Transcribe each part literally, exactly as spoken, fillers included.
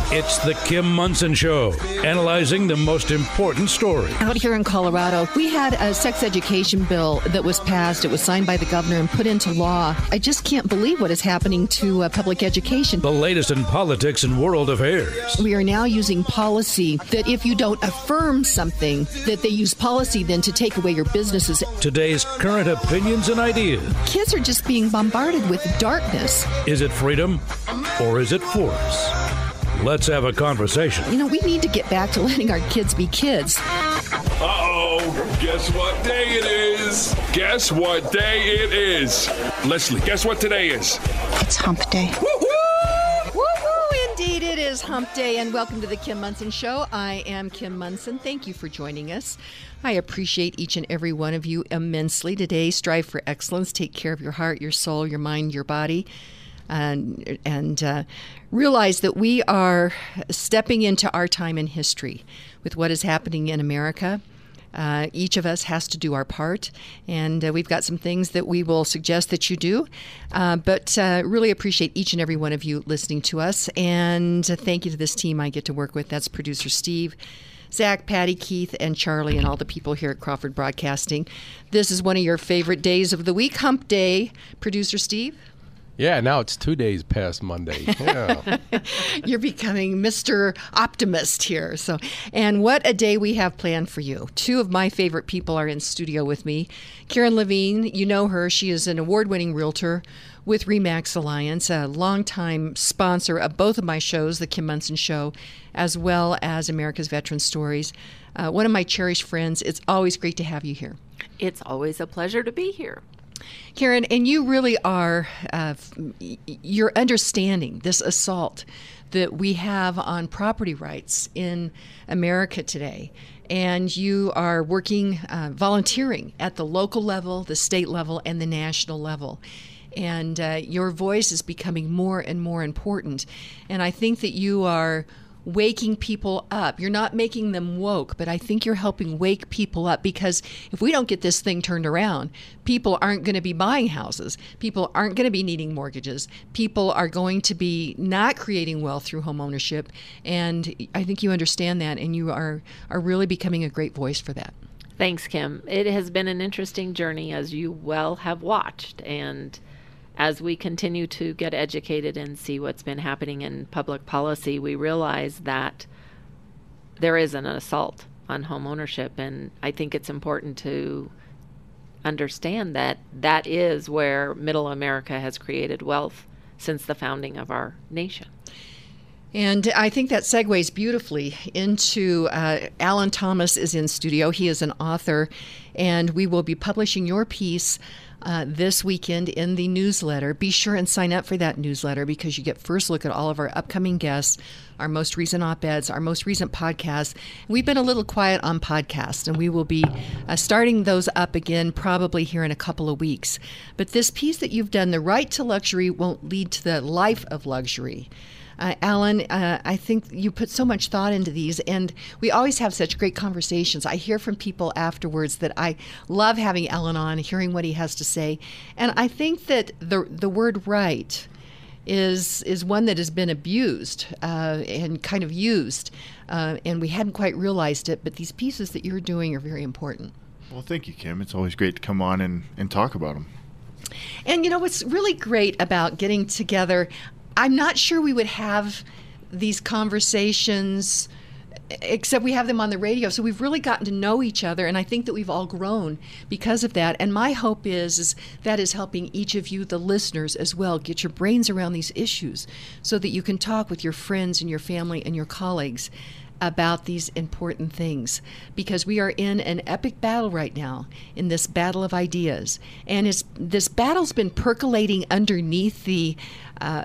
It's the Kim Monson Show, analyzing the most important stories. Out here in Colorado, we had a sex education bill that was passed. It was signed by the governor and put into law. I just can't believe what is happening to uh, public education. The latest in politics and world affairs. We are now using policy that if you don't affirm something, that they use policy then to take away your businesses. Today's current opinions and ideas. Kids are just being bombarded with darkness. Is it freedom or is it force? Let's have a conversation. You know, we need to get back to letting our kids be kids. Uh-oh, guess what day it is? Guess what day it is? Leslie, guess what today is? It's hump day. Woo-hoo! Woo-hoo! Indeed, it is hump day, and welcome to the Kim Monson Show. I am Kim Monson. Thank you for joining us. I appreciate each and every one of you immensely. Today, strive for excellence. Take care of your heart, your soul, your mind, your body. And, and uh, realize that we are stepping into our time in history with what is happening in America. Uh, each of us has to do our part, and uh, we've got some things that we will suggest that you do. Uh, but uh, really appreciate each and every one of you listening to us, and uh, thank you to this team I get to work with. That's producer Steve, Zach, Patty, Keith, and Charlie, and all the people here at Crawford Broadcasting. This is one of your favorite days of the week, Hump Day. Producer Steve? Yeah, now it's two days past Monday. Yeah. You're becoming Mister Optimist here. So, and what a day we have planned for you. Two of my favorite people are in studio with me. Karen Levine, you know her. She is an award-winning realtor with RE/MAX Alliance, a longtime sponsor of both of my shows, The Kim Monson Show, as well as America's Veteran Stories. Uh, one of my cherished friends. It's always great to have you here. It's always a pleasure to be here. Karen, and you really are, uh, you're understanding this assault that we have on property rights in America today. And you are working, uh, volunteering at the local level, the state level, and the national level. And uh, your voice is becoming more and more important. And I think that you are waking people up. You're not making them woke, but I think you're helping wake people up, because if we don't get this thing turned around, people aren't going to be buying houses. People aren't going to be needing mortgages. People are going to be not creating wealth through home ownership. And I think you understand that, and you are, are really becoming a great voice for that. Thanks, Kim. It has been an interesting journey, as you well have watched. And as we continue to get educated and see what's been happening in public policy, we realize that there is an assault on home ownership. And I think it's important to understand that that is where middle America has created wealth since the founding of our nation. And I think that segues beautifully into uh, Alan Thomas is in studio. He is an author, and we will be publishing your piece Uh, this weekend in the newsletter. Be sure and sign up for that newsletter, because you get first look at all of our upcoming guests, our most recent op-eds, our most recent podcasts. We've been a little quiet on podcasts, and we will be uh, starting those up again probably here in a couple of weeks. But this piece that you've done, The Right to Luxury Won't Lead to the Life of Luxury. Uh, Alan, uh, I think you put so much thought into these, and we always have such great conversations. I hear from people afterwards that I love having Alan on, hearing what he has to say. And I think that the the word right is is one that has been abused uh, and kind of used, uh, and we hadn't quite realized it, but these pieces that you're doing are very important. Well, thank you, Kim. It's always great to come on and, and talk about them. And, you know, what's really great about getting together, I'm not sure we would have these conversations except we have them on the radio. So we've really gotten to know each other, and I think that we've all grown because of that. And my hope is, is that is helping each of you, the listeners, as well, get your brains around these issues so that you can talk with your friends and your family and your colleagues about these important things, because we are in an epic battle right now, in this battle of ideas. And it's, this battle's been percolating underneath the uh,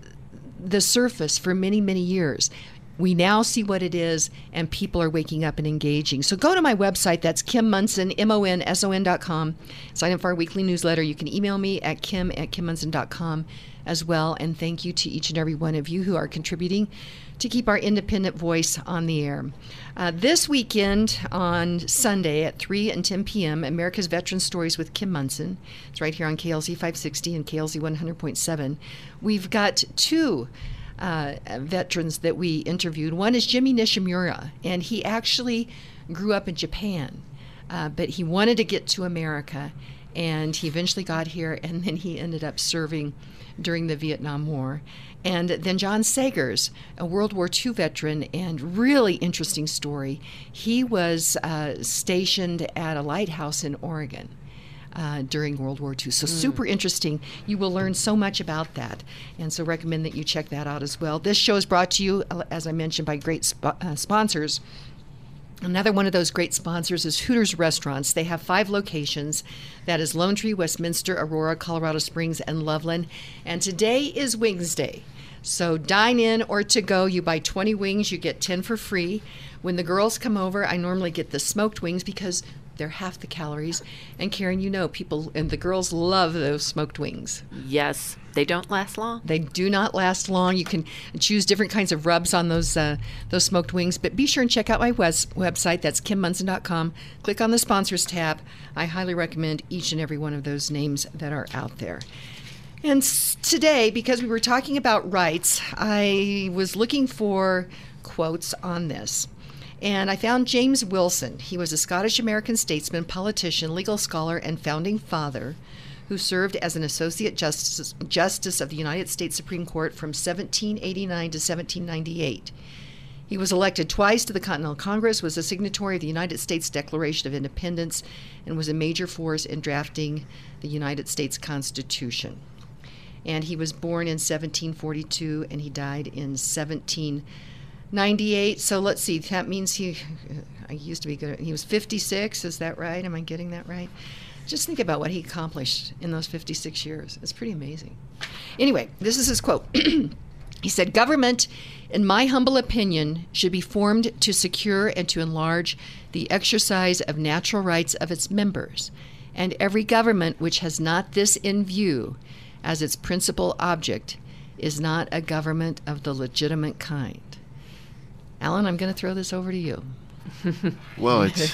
the surface for many, many years. We now see what it is, and people are waking up and engaging. So go to my website. That's Kim Monson, M O N S O N dot com. Sign up for our weekly newsletter. You can email me at kim at kim monson dot com as well. And thank you to each and every one of you who are contributing to keep our independent voice on the air. Uh, this weekend on Sunday at three and ten p.m., America's Veteran Stories with Kim Monson. It's right here on K L Z five sixty and K L Z one hundred point seven. We've got two uh, veterans that we interviewed. One is Jimmy Nishimura, and he actually grew up in Japan, uh, but he wanted to get to America, and he eventually got here, and then he ended up serving during the Vietnam War. And then John Sagers, a World War Two veteran, and really interesting story. He was uh, stationed at a lighthouse in Oregon uh, during World War Two. So mm. super interesting. You will learn so much about that. And so recommend that you check that out as well. This show is brought to you, as I mentioned, by great sp- uh, sponsors. Another one of those great sponsors is Hooters Restaurants. They have five locations. That is Lone Tree, Westminster, Aurora, Colorado Springs, and Loveland. And today is Wings Day. So dine in or to go. You buy twenty wings, you get ten for free. When the girls come over, I normally get the smoked wings because they're half the calories. And Karen, you know, people and the girls love those smoked wings. Yes, they don't last long. They do not last long. You can choose different kinds of rubs on those uh, those smoked wings. But be sure and check out my wes- website. That's kim munson dot com. Click on the sponsors tab. I highly recommend each and every one of those names that are out there. And s- today, because we were talking about rights, I was looking for quotes on this. And I found James Wilson. He was a Scottish-American statesman, politician, legal scholar, and founding father who served as an Associate Justice, Justice of the United States Supreme Court from seventeen eighty-nine to seventeen ninety-eight. He was elected twice to the Continental Congress, was a signatory of the United States Declaration of Independence, and was a major force in drafting the United States Constitution. And he was born in seventeen forty-two, and he died in seventeen ninety-eight. So let's see, that means he, I used to be good at, he was fifty-six, is that right? Am I getting that right? Just think about what he accomplished in those fifty-six years. It's pretty amazing. Anyway, this is his quote. He said, "Government, in my humble opinion, should be formed to secure and to enlarge the exercise of natural rights of its members, and every government which has not this in view as its principal object is not a government of the legitimate kind." Alan, I'm going to throw this over to you. Well, it's,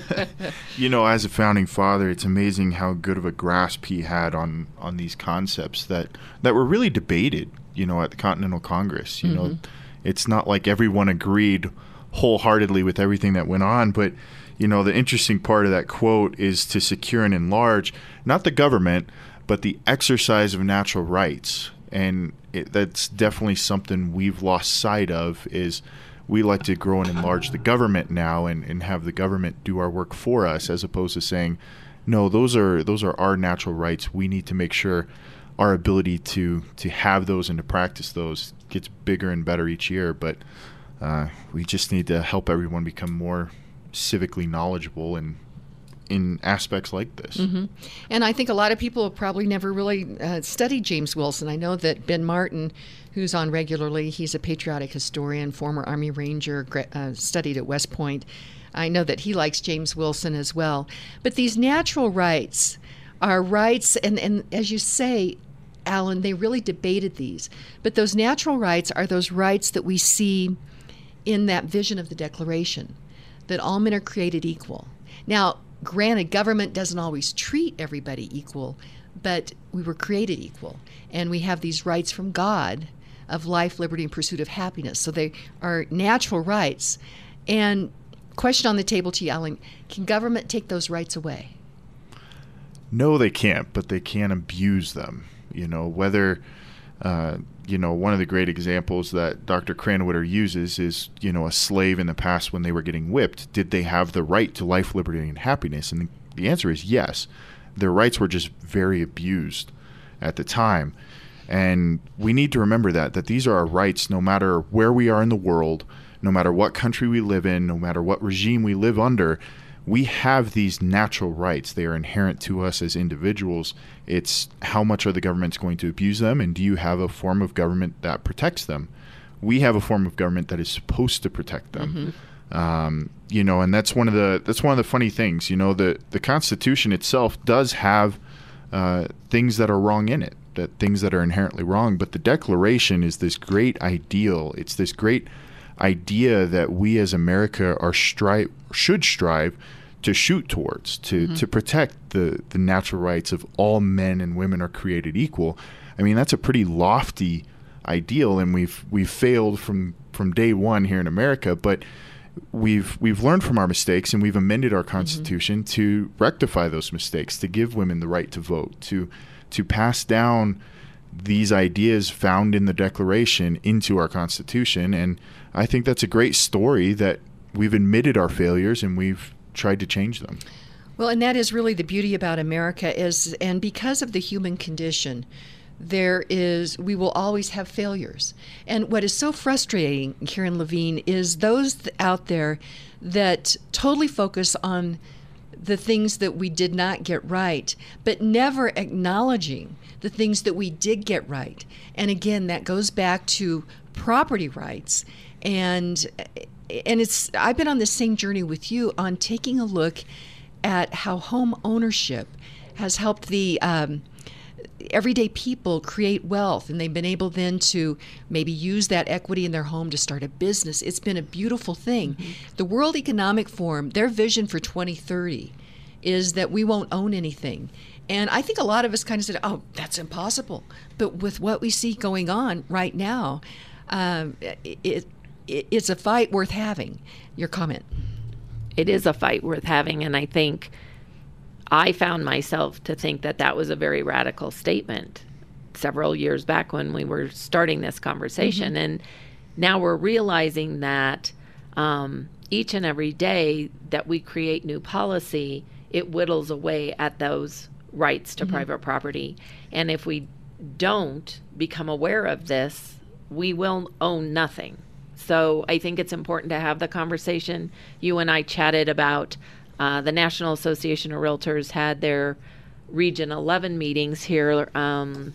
you know, as a founding father, it's amazing how good of a grasp he had on, on these concepts that, that were really debated, you know, at the Continental Congress. You mm-hmm. know, it's not like everyone agreed wholeheartedly with everything that went on, but, you know, the interesting part of that quote is to secure and enlarge, not the government, but the exercise of natural rights. And it, that's definitely something we've lost sight of, is we like to grow and enlarge the government now and, and have the government do our work for us, as opposed to saying, no, those are those are our natural rights. We need to make sure our ability to, to have those and to practice those gets bigger and better each year. But uh, we just need to help everyone become more civically knowledgeable and in aspects like this. Mm-hmm. And I think a lot of people have probably never really uh, studied James Wilson. I know that Ben Martin, who's on regularly, he's a patriotic historian, former Army Ranger, uh, studied at West Point. I know that he likes James Wilson as well. But these natural rights are rights, and, and as you say, Alan, they really debated these. But those natural rights are those rights that we see in that vision of the Declaration, that all men are created equal. Now, granted, government doesn't always treat everybody equal, but we were created equal. And we have these rights from God of life, liberty, and pursuit of happiness. So they are natural rights. And question on the table to you, Alan, can government take those rights away? No, they can't, but they can abuse them. You know, whether, uh, you know, one of the great examples that Doctor Cranwitter uses is, you know, a slave in the past when they were getting whipped, did they have the right to life, liberty, and happiness? And the answer is yes. Their rights were just very abused at the time. And we need to remember that, that these are our rights no matter where we are in the world, no matter what country we live in, no matter what regime we live under. We have these natural rights. They are inherent to us as individuals. It's how much are the governments going to abuse them, and do you have a form of government that protects them? We have a form of government that is supposed to protect them. Mm-hmm. Um, you know, and that's one of the that's one of the funny things. You know, the the Constitution itself does have uh, things that are wrong in it, that things that are inherently wrong. But the Declaration is this great ideal. It's this great idea that we as America are strive should strive to shoot towards, to mm-hmm. to protect the the natural rights of all men and women are created equal. I mean, that's a pretty lofty ideal, and we've we've failed from from day one here in America, but we've we've learned from our mistakes, and we've amended our Constitution mm-hmm. to rectify those mistakes, to give women the right to vote, to to pass down these ideas found in the Declaration into our Constitution. And I think that's a great story, that we've admitted our failures and we've tried to change them. Well, and that is really the beauty about America, is, and because of the human condition, there is, we will always have failures. And what is so frustrating, Karen Levine, is those out there that totally focus on the things that we did not get right, but never acknowledging the things that we did get right. And again, that goes back to property rights. And and it's I've been on the same journey with you on taking a look at how home ownership has helped the um, everyday people create wealth, and they've been able then to maybe use that equity in their home to start a business. It's been a beautiful thing. Mm-hmm. The World Economic Forum, their vision for twenty thirty is that we won't own anything. And I think a lot of us kind of said, oh, that's impossible. But with what we see going on right now, um, it, it, it's a fight worth having. Your comment. It is a fight worth having, and I think I found myself to think that that was a very radical statement several years back when we were starting this conversation. Mm-hmm. And now we're realizing that um, each and every day that we create new policy, it whittles away at those rights to mm-hmm. private property. And if we don't become aware of this, we will own nothing. So I think it's important to have the conversation. You and I chatted about uh, the National Association of Realtors had their Region eleven meetings here um,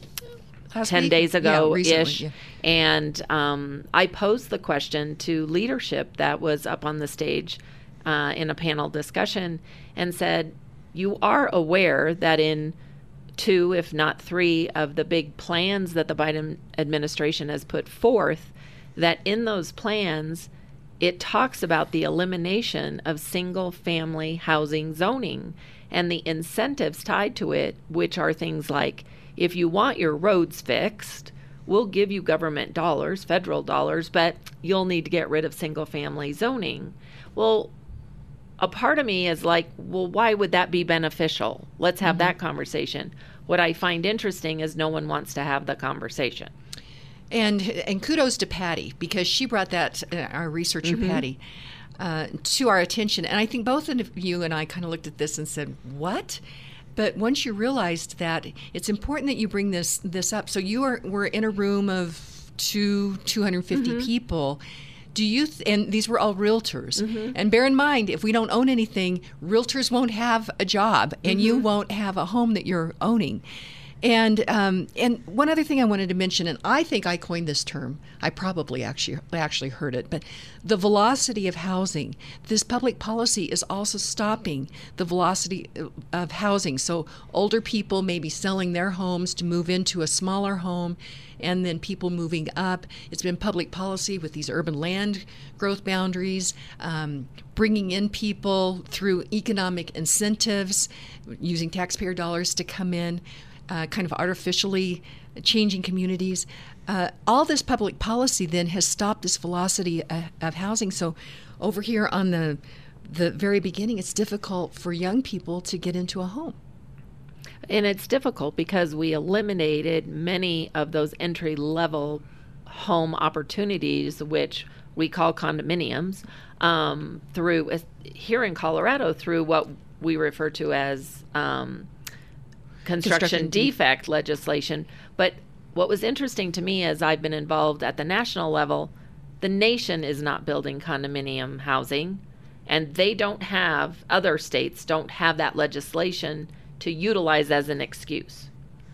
ten week? days ago-ish. Yeah, yeah. And um, I posed the question to leadership that was up on the stage uh, in a panel discussion and said, you are aware that in two, if not three, of the big plans that the Biden administration has put forth, that in those plans, it talks about the elimination of single-family housing zoning and the incentives tied to it, which are things like, if you want your roads fixed, we'll give you government dollars, federal dollars, but you'll need to get rid of single-family zoning. Well, a part of me is like, well, why would that be beneficial? Let's have mm-hmm. that conversation. What I find interesting is no one wants to have the conversation. And and kudos to Patty, because she brought that, uh, our researcher mm-hmm. Patty, uh, to our attention. And I think both of you and I kind of looked at this and said, what? But once you realized that, it's important that you bring this this up. So you are we're in a room of two, two hundred fifty mm-hmm. people. Do you, th- and these were all realtors. Mm-hmm. And bear in mind, if we don't own anything, realtors won't have a job, and mm-hmm. you won't have a home that you're owning. And um, and one other thing I wanted to mention, and I think I coined this term, I probably actually actually heard it, but the velocity of housing. This public policy is also stopping the velocity of housing. So older people may be selling their homes to move into a smaller home, and then people moving up. It's been public policy with these urban land growth boundaries, um, bringing in people through economic incentives, using taxpayer dollars to come in. Uh, kind of artificially changing communities. Uh, all this public policy then has stopped this velocity uh, of housing. So over here on the the very beginning, it's difficult for young people to get into a home. And it's difficult because we eliminated many of those entry-level home opportunities, which we call condominiums, um, through, here in Colorado, through what we refer to as um, construction, construction defect de- legislation. But what was interesting to me as I've been involved at the national level, the nation is not building condominium housing, and they don't have, other states don't have that legislation to utilize as an excuse.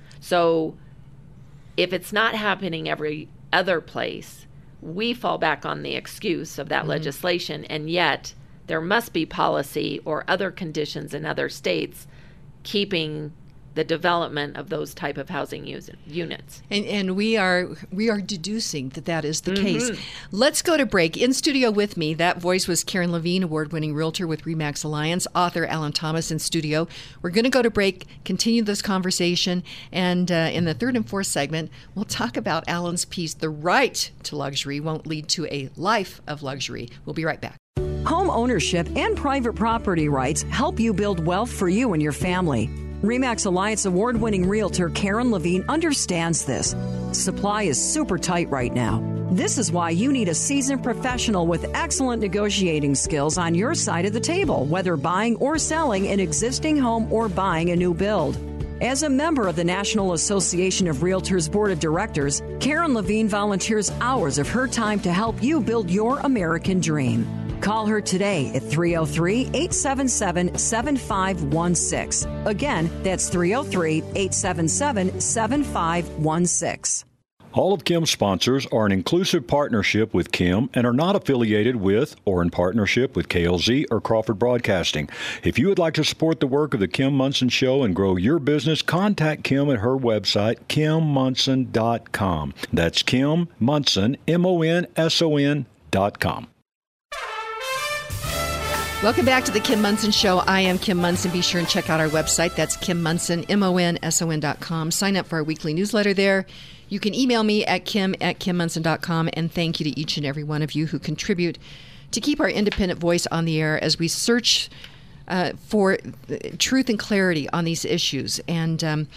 So if it's not happening every other place, we fall back on the excuse of that mm-hmm. legislation, and yet there must be policy or other conditions in other states keeping the development of those type of housing use, units. And, and we are we are deducing that that is the mm-hmm. case. Let's go to break. In studio with me, that voice was Karen Levine, award-winning realtor with RE/MAX Alliance, author Alan Thomas in studio. We're going to go to break, continue this conversation, and uh, in the third and fourth segment, we'll talk about Alan's piece, The Right to Luxury Won't Lead to a Life of Luxury. We'll be right back. Home ownership and private property rights help you build wealth for you and your family. RE/MAX Alliance award-winning realtor Karen Levine understands this. Supply is super tight right now. This is why you need a seasoned professional with excellent negotiating skills on your side of the table, whether buying or selling an existing home or buying a new build. As a member of the National Association of Realtors Board of Directors, Karen Levine volunteers hours of her time to help you build your American dream. Call her today at three oh three, eight seven seven, seven five one six. Again, that's three oh three, eight seven seven, seven five one six. All of Kim's sponsors are an inclusive partnership with Kim and are not affiliated with or in partnership with K L Z or Crawford Broadcasting. If you would like to support the work of the Kim Monson Show and grow your business, contact Kim at her website, kim monson dot com. That's Kim Monson, M O N S O N dot com. Welcome back to the Kim Monson Show. I am Kim Monson. Be sure and check out our website. That's Kim Monson, M O N S O N dot com. Sign up for our weekly newsletter there. You can email me at kim at kim monson dot com. And thank you to each and every one of you who contribute to keep our independent voice on the air as we search uh, for truth and clarity on these issues. And um,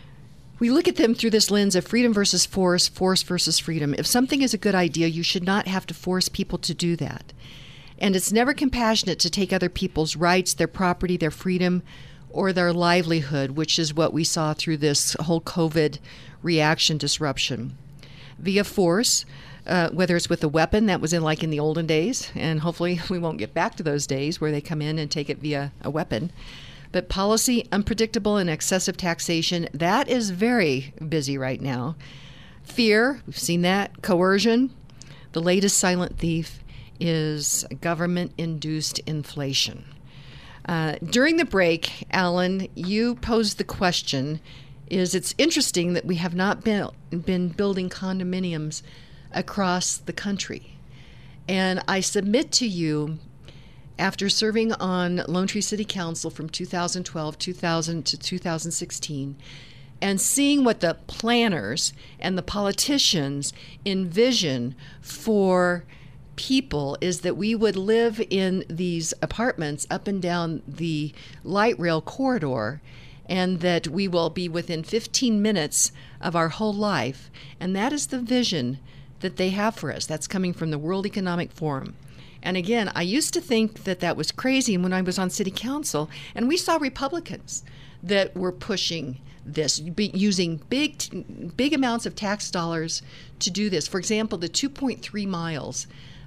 we look at them through this lens of freedom versus force, force versus freedom. If something is a good idea, you should not have to force people to do that. And it's never compassionate to take other people's rights, their property, their freedom, or their livelihood, which is what we saw through this whole COVID reaction disruption. Via force, uh, whether it's with a weapon, that was in like in the olden days, and hopefully we won't get back to those days where they come in and take it via a weapon. But policy, unpredictable and excessive taxation, that is very busy right now. Fear, we've seen that. Coercion, the latest silent thief is government-induced inflation. Uh, during the break, Alan, you posed the question, is it's interesting that we have not been, been building condominiums across the country. And I submit to you, after serving on Lone Tree City Council from two thousand twelve, two thousand to two thousand sixteen, and seeing what the planners and the politicians envision for people is that we would live in these apartments up and down the light rail corridor, and that we will be within fifteen minutes of our whole life. And that is the vision that they have for us. That's coming from the World Economic Forum. And again, I used to think that that was crazy when I was on city council, and we saw Republicans that were pushing this, using big, big amounts of tax dollars to do this. For example, the two point three miles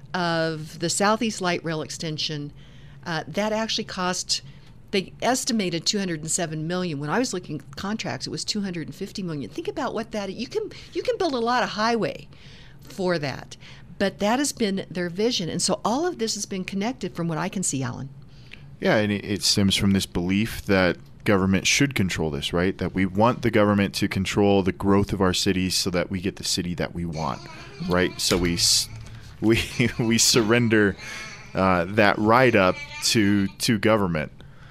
of the Southeast Light Rail extension, uh, that actually cost, they estimated two hundred seven million dollars. When I was looking at contracts, it was two hundred fifty million dollars. Think about what that, you can you can build a lot of highway for that. But that has been their vision. And so all of this has been connected from what I can see, Alan. Yeah, and it, it stems from this belief that government should control this, right? That we want the government to control the growth of our cities so that we get the city that we want, right? So we we we surrender uh, that right up to to government.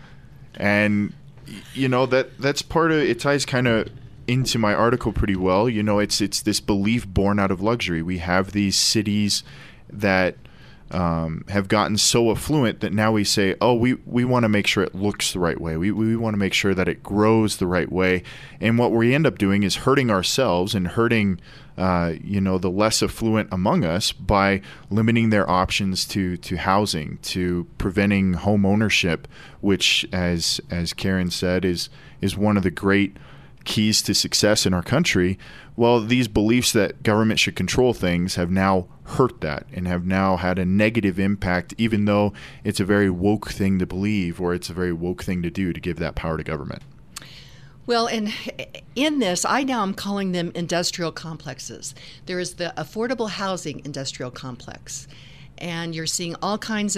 And you know, that that's part of it, ties kind of into my article pretty well. You know, it's it's this belief born out of luxury. We have these cities that um, have gotten so affluent that now we say, oh, we, we want to make sure it looks the right way. We we want to make sure that it grows the right way. And what we end up doing is hurting ourselves and hurting uh, you know, the less affluent among us by limiting their options to to housing, to preventing home ownership, which, as as Karen said, is is one of the great keys to success in our country. Well, these beliefs that government should control things have now hurt that and have now had a negative impact, even though it's a very woke thing to believe, or it's a very woke thing to do, to give that power to government. Well, and in this, I now am calling them industrial complexes. There is the affordable housing industrial complex, and you're seeing all kinds of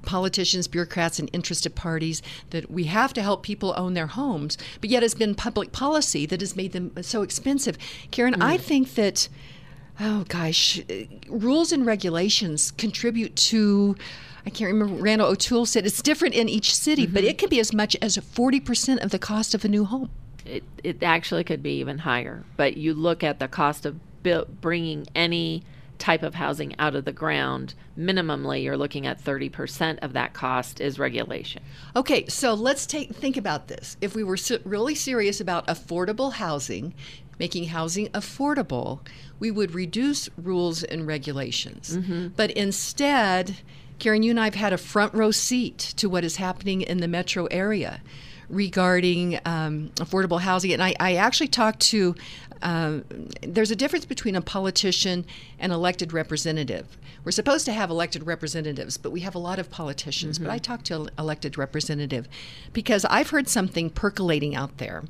politicians, bureaucrats, and interested parties that we have to help people own their homes, but yet it's been public policy that has made them so expensive. Karen, mm. I think that, oh gosh, rules and regulations contribute to, I can't remember, Randall O'Toole said it's different in each city, mm-hmm. but it can be as much as forty percent of the cost of a new home. It, it actually could be even higher, but you look at the cost of bu- bringing any type of housing out of the ground, minimally you're looking at thirty percent of that cost is regulation. Okay, so let's take think about this. If we were so, really serious about affordable housing, making housing affordable, we would reduce rules and regulations. Mm-hmm. But instead, Karen, you and I have had a front row seat to what is happening in the metro area regarding um, affordable housing. And I, I actually talked to, uh, there's a difference between a politician and elected representative. We're supposed to have elected representatives, but we have a lot of politicians. Mm-hmm. But I talked to an elected representative because I've heard something percolating out there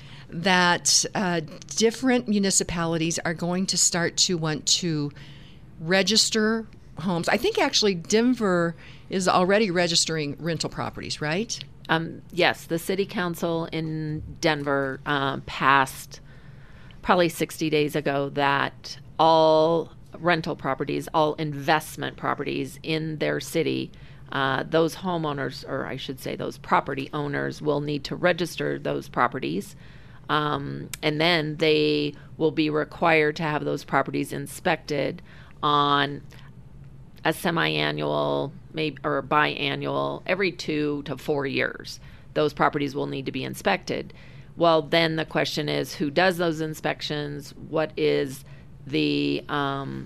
that uh, different municipalities are going to start to want to register homes. I think actually Denver is already registering rental properties, right? Um, yes, the city council in Denver um, passed probably sixty days ago that all rental properties, all investment properties in their city, uh, those homeowners, or I should say those property owners, will need to register those properties. Um, and then they will be required to have those properties inspected on a semi-annual, maybe or biannual, every two to four years. Those properties will need to be inspected. Well, then the question is, who does those inspections? What is the um,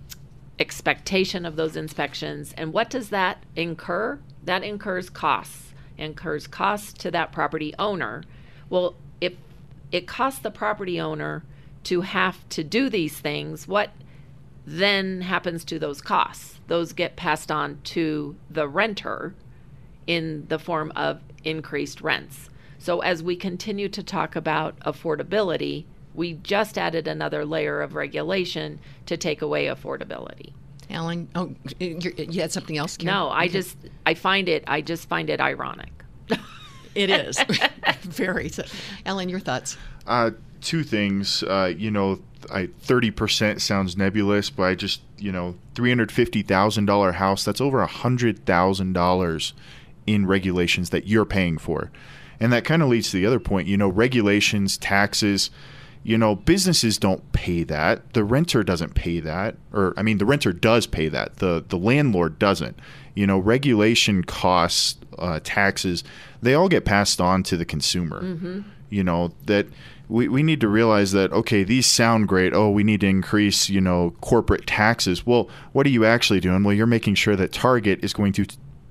expectation of those inspections? And what does that incur? That incurs costs, incurs costs to that property owner. Well, if it costs the property owner to have to do these things, what then happens to those costs? Those get passed on to the renter in the form of increased rents. So as we continue to talk about affordability, we just added another layer of regulation to take away affordability. Alan, oh, you had something else? Karen? No, I just, I find it, I just find it ironic. It is. Very. So, Alan, your thoughts? Uh, two things. Uh, you know, I, thirty percent sounds nebulous, but I just, you know, three hundred fifty thousand dollars house, that's over one hundred thousand dollars in regulations that you're paying for. And that kind of leads to the other point, you know, regulations, taxes, you know, businesses don't pay that. The renter doesn't pay that. Or, I mean, the renter does pay that. The, the landlord doesn't. You know, regulation costs, uh, taxes, they all get passed on to the consumer. Mm-hmm. You know, that we, we need to realize that, okay, these sound great. Oh, we need to increase, you know, corporate taxes. Well, what are you actually doing? Well, you're making sure that Target is going to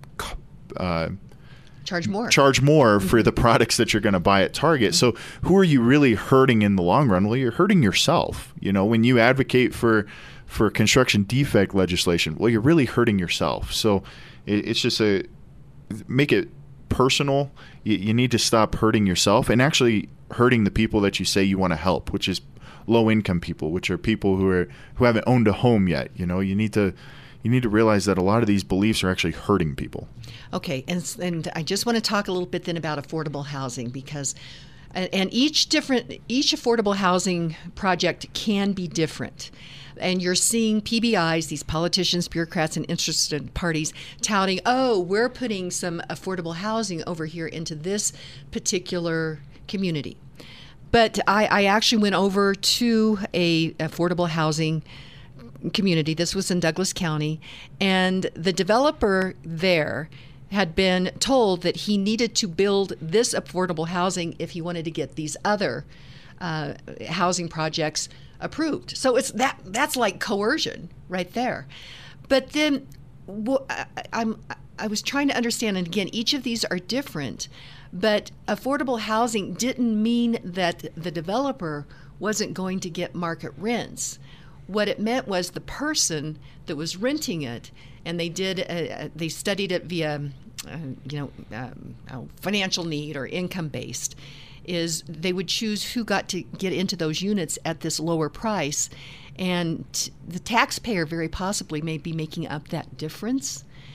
uh, charge more. Charge more for the products that you're going to buy at Target. So who are you really hurting in the long run? Well, you're hurting yourself. You know, when you advocate for for construction defect legislation, well, you're really hurting yourself. So it, it's just a make it personal. You, you need to stop hurting yourself and actually hurting the people that you say you want to help, which is low income people, which are people who are who haven't owned a home yet. You know, you need to you need to realize that a lot of these beliefs are actually hurting people. Okay, and and I just want to talk a little bit then about affordable housing because and each different each affordable housing project can be different. And you're seeing P B Is, these politicians, bureaucrats, and interested parties touting, oh, we're putting some affordable housing over here into this particular community. But I, I actually went over to a affordable housing community. This was in Douglas County. And the developer there had been told that he needed to build this affordable housing if he wanted to get these other uh, housing projects approved. So it's that that's like coercion right there. But then well, I, I'm I was trying to understand, and again, each of these are different, but affordable housing didn't mean that the developer wasn't going to get market rents. What it meant was the person that was renting it, and they did uh, they studied it via uh, you know um, uh, financial need or income based, is they would choose who got to get into those units at this lower price. And the taxpayer very possibly may be making up that difference.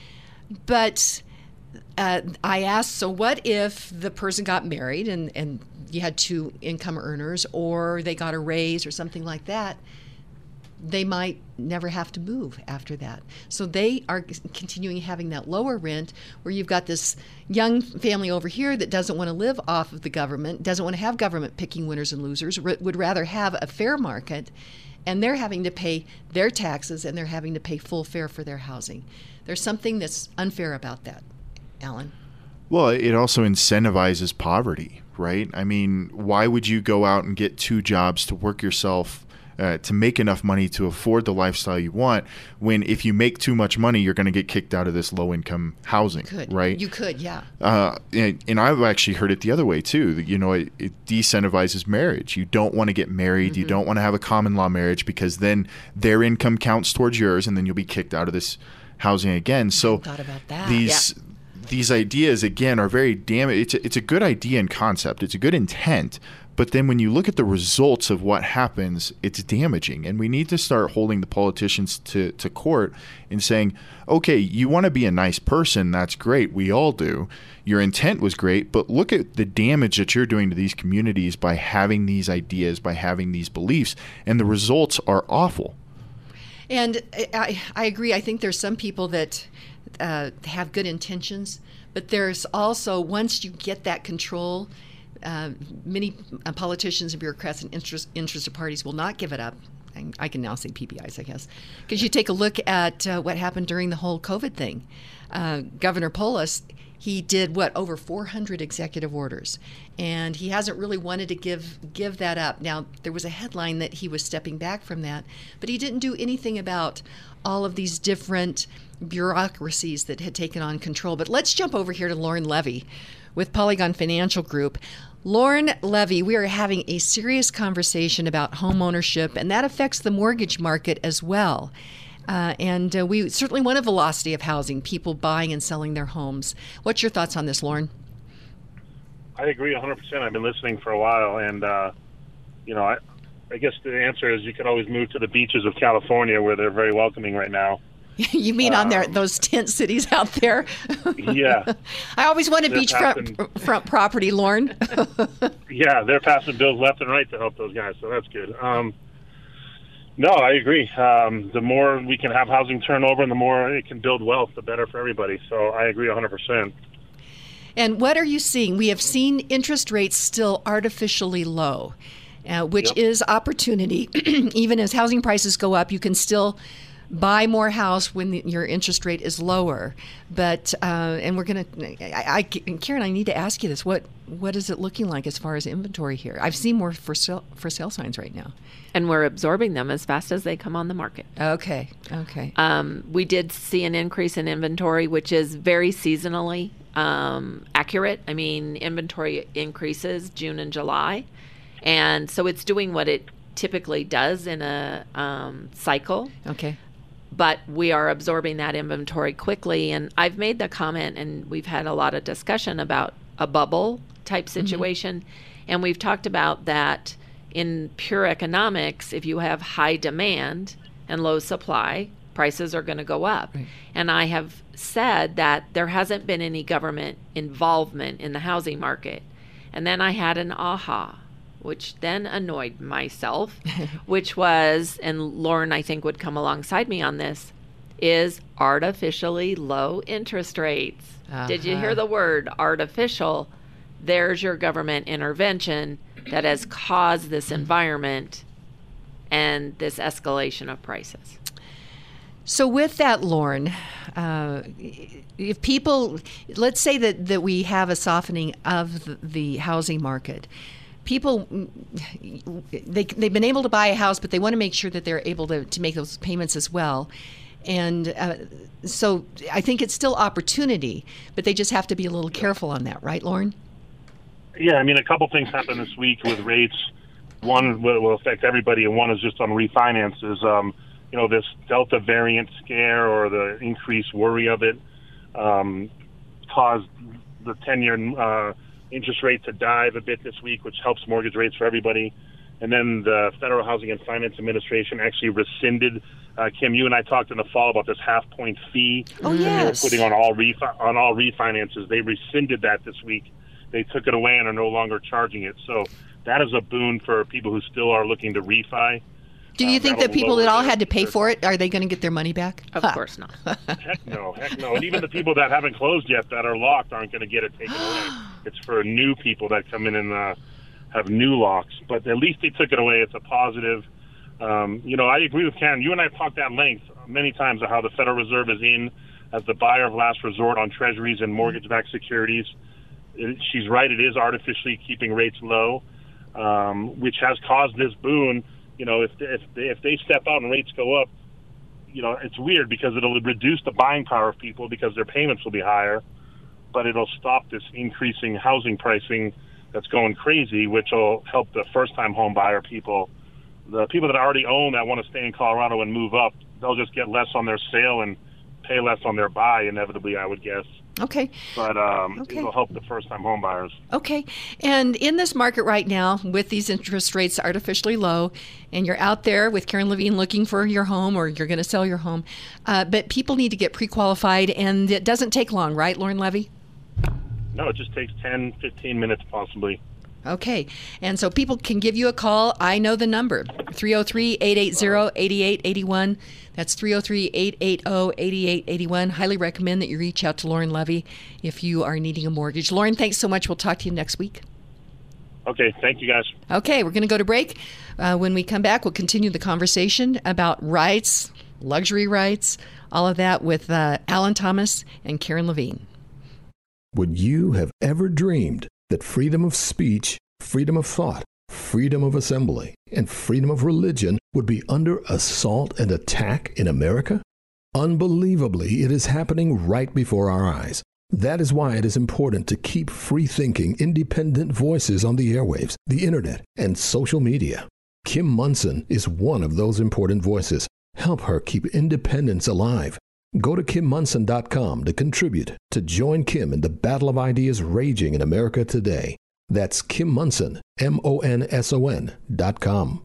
But uh, I asked, so what if the person got married and, and you had two income earners, or they got a raise or something like that? They might never have to move after that. So they are continuing having that lower rent, where you've got this young family over here that doesn't want to live off of the government, doesn't want to have government picking winners and losers, r- would rather have a fair market, and they're having to pay their taxes and they're having to pay full fare for their housing. There's something that's unfair about that, Alan. Well, it also incentivizes poverty, right? I mean, why would you go out and get two jobs to work yourself Uh, to make enough money to afford the lifestyle you want, when if you make too much money, you're going to get kicked out of this low-income housing, could. right? You could, yeah. Uh, and, and I've actually heard it the other way, too. That, you know, it, it decentivizes marriage. You don't want to get married. Mm-hmm. You don't want to have a common law marriage, because then their income counts towards yours, and then you'll be kicked out of this housing again. So I thought about that. these yeah. these ideas, again, are very damn. It's a, it's a good idea and concept. It's a good intent. But then when you look at the results of what happens, it's damaging. And we need to start holding the politicians to, to court and saying, okay, you want to be a nice person. That's great. We all do. Your intent was great. But look at the damage that you're doing to these communities by having these ideas, by having these beliefs. And the results are awful. And I, I agree. I think there's some people that uh, have good intentions. But there's also, once you get that control, Uh, many uh, politicians and bureaucrats and interest, interested parties will not give it up. And I can now say P B Is, I guess, because you take a look at uh, what happened during the whole COVID thing. Uh, Governor Polis, he did what, over four hundred executive orders, and he hasn't really wanted to give give that up. Now, there was a headline that he was stepping back from that, but he didn't do anything about all of these different bureaucracies that had taken on control. But let's jump over here to Lauren Levy with Polygon Financial Group. Lauren Levy, we are having a serious conversation about home ownership, and that affects the mortgage market as well. Uh, and uh, we certainly want a velocity of housing, people buying and selling their homes. What's your thoughts on this, Lauren? I agree one hundred percent. I've been listening for a while, and, uh, you know, I, I guess the answer is you could always move to the beaches of California, where they're very welcoming right now. You mean on their, um, those tent cities out there? Yeah. I always wanted They're beachfront passing, front property, Lauren. Yeah, they're passing bills left and right to help those guys, so that's good. Um, no, I agree. Um, the more we can have housing turnover and the more it can build wealth, the better for everybody. So I agree one hundred percent. And what are you seeing? We have seen interest rates still artificially low, uh, which Yep. is opportunity. Even as housing prices go up, you can still buy more house when the, your interest rate is lower. But uh, and we're going to, I, I, Karen, I need to ask you this. What what is it looking like as far as inventory here? I've seen more for sale, for sale signs right now. And we're absorbing them as fast as they come on the market. Okay, okay. Um, we did see an increase in inventory, which is very seasonally um, accurate. I mean, inventory increases June and July. And so it's doing what it typically does in a um, cycle. Okay. But we are absorbing that inventory quickly. And I've made the comment, and we've had a lot of discussion about a bubble type situation. Mm-hmm. And we've talked about that in pure economics. If you have high demand and low supply, prices are going to go up. Right. And I have said that there hasn't been any government involvement in the housing market. And then I had an aha, which then annoyed myself, which was, and Lauren, I think, would come alongside me on this, is artificially low interest rates. Uh-huh. Did you hear the word artificial? There's your government intervention that has caused this environment and this escalation of prices. So with that, Lauren, uh, if people, let's say that, that we have a softening of the, the housing market, people, they, they've been able to buy a house, but they want to make sure that they're able to, to make those payments as well. And uh, so I think it's still opportunity, but they just have to be a little careful on that, right, Lauren? Yeah, I mean, a couple things happened this week with rates. One will, will affect everybody, and one is just on refinances. Um, you know, this Delta variant scare or the increased worry of it um, caused the ten-year uh, interest rate to dive a bit this week, which helps mortgage rates for everybody. And then the Federal Housing and Finance Administration actually rescinded. Uh, Kim, you and I talked in the fall about this half point fee Oh, that yes. they were putting on all refi- on all refinances. They rescinded that this week. They took it away and are no longer charging it. So that is a boon for people who still are looking to refi. Do you Um, think that'll that people lower that all their- had to pay their- for it, are they going to get their money back? Of Ha. course not. Heck no, heck no. And even the people that haven't closed yet that are locked aren't going to get it taken away. It's for new people that come in and uh, have new locks. But at least they took it away. It's a positive. Um, you know, I agree with Karen. You and I have talked at length many times of how the Federal Reserve is in as the buyer of last resort on treasuries and mortgage-backed securities. It, she's right. It is artificially keeping rates low, um, which has caused this boon. You know, if if they, if they step out and rates go up, you know, it's weird because it'll reduce the buying power of people because their payments will be higher, but it'll stop this increasing housing pricing that's going crazy, which will help the first-time home buyer people. The people that already own that want to stay in Colorado and move up, they'll just get less on their sale and pay less on their buy, inevitably, I would guess. Okay. But um, Okay. it'll help the first-time home buyers. Okay. And in this market right now, with these interest rates artificially low, and you're out there with Karen Levine looking for your home or you're going to sell your home, uh, but people need to get pre-qualified, and it doesn't take long, right, Lauren Levy? No, it just takes ten, fifteen minutes possibly. Okay. And so people can give you a call. I know the number, three oh three, eight eight zero, eight eight eight one. That's three oh three, eight eight zero, eight eight eight one. Highly recommend that you reach out to Lauren Levy if you are needing a mortgage. Lauren, thanks so much. We'll talk to you next week. Okay, thank you guys. Okay, we're going to go to break. Uh, when we come back, we'll continue the conversation about rights, luxury rights, all of that with uh, Alan Thomas and Karen Levine. Would you have ever dreamed that freedom of speech, freedom of thought, freedom of assembly, and freedom of religion would be under assault and attack in America? Unbelievably, it is happening right before our eyes. That is why it is important to keep free-thinking, independent voices on the airwaves, the internet, and social media. Kim Monson is one of those important voices. Help her keep independence alive. Go to kim monson dot com to contribute, to join Kim in the battle of ideas raging in America today. That's Kim Monson, M O N S O N dot com.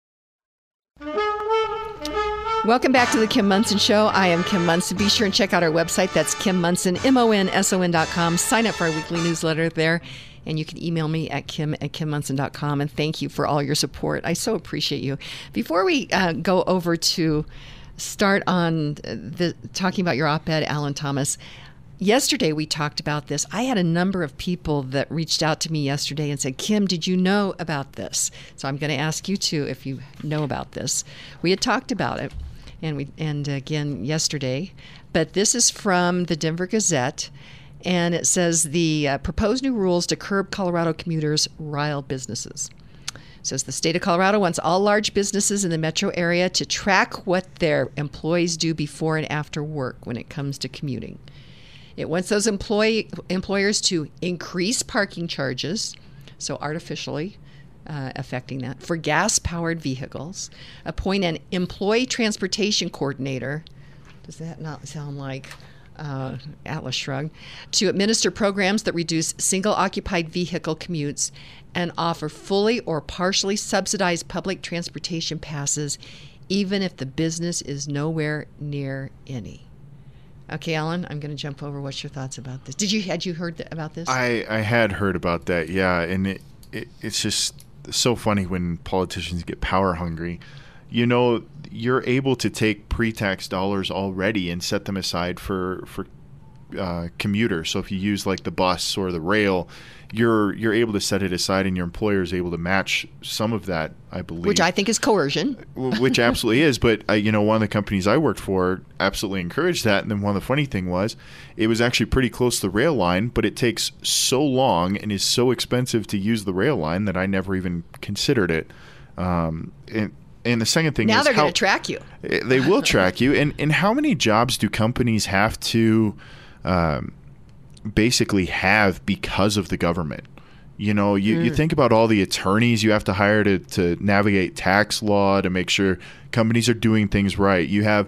Welcome back to the Kim Monson Show. I am Kim Monson. Be sure and check out our website. That's Kim Monson, M O N S O N dot com. Sign up for our weekly newsletter there. And you can email me at kim at kim monson dot com. And thank you for all your support. I so appreciate you. Before we uh, go over to start on the talking about your op-ed, Alan Thomas, yesterday we talked about this. I had a number of people that reached out to me yesterday and said, Kim, did you know about this? So I'm going to ask you too if you know about this. We had talked about it, and we and again yesterday, but this is from the Denver Gazette, and it says the uh, proposed new rules to curb Colorado commuters rile businesses. It says the state of Colorado wants all large businesses in the metro area to track what their employees do before and after work when it comes to commuting. It wants those employee, employers to increase parking charges, so artificially uh, affecting that, for gas-powered vehicles, appoint an employee transportation coordinator. Does that not sound like uh, Atlas Shrugged? To administer programs that reduce single-occupied vehicle commutes and offer fully or partially subsidized public transportation passes, even if the business is nowhere near any. Okay, Alan, I'm going to jump over. What's your thoughts about this? Did you had you heard th- about this? I, I had heard about that, yeah, and it, it it's just so funny when politicians get power hungry. You know, you're able to take pre-tax dollars already and set them aside for for uh, commuters. So if you use like the bus or the rail, you're you're able to set it aside, and your employer is able to match some of that, I believe. Which I think is coercion. Which absolutely is. But, uh, you know, one of the companies I worked for absolutely encouraged that. And then one of the funny thing was it was actually pretty close to the rail line, but it takes so long and is so expensive to use the rail line that I never even considered it. Um, and, and the second thing now is they're how, going to track you. They will track you. And, and how many jobs do companies have to um, basically have because of the government? You know, you, mm. you think about all the attorneys you have to hire to, to navigate tax law to make sure companies are doing things right. You have